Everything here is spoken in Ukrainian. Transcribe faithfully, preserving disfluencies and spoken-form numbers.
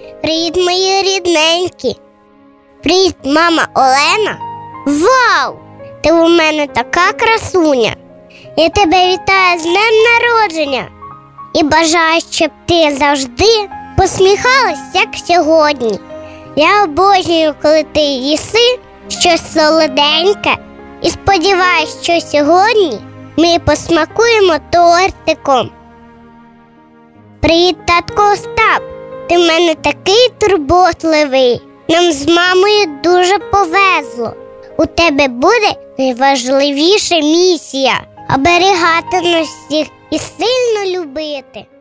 Привіт, мої рідненькі. Привіт, мама Олена. Вау! Ти у мене така красуня. Я тебе вітаю з днем народження. І бажаю, щоб ти завжди посміхалась, як сьогодні. Я обожнюю, коли ти їси щось солоденьке. І сподіваюсь, що сьогодні ми посмакуємо тортиком. Привіт, татко Остап. Ти в мене такий турботливий. Нам з мамою дуже повезло. У тебе буде найважливіша місія – оберігати нас всіх і сильно любити.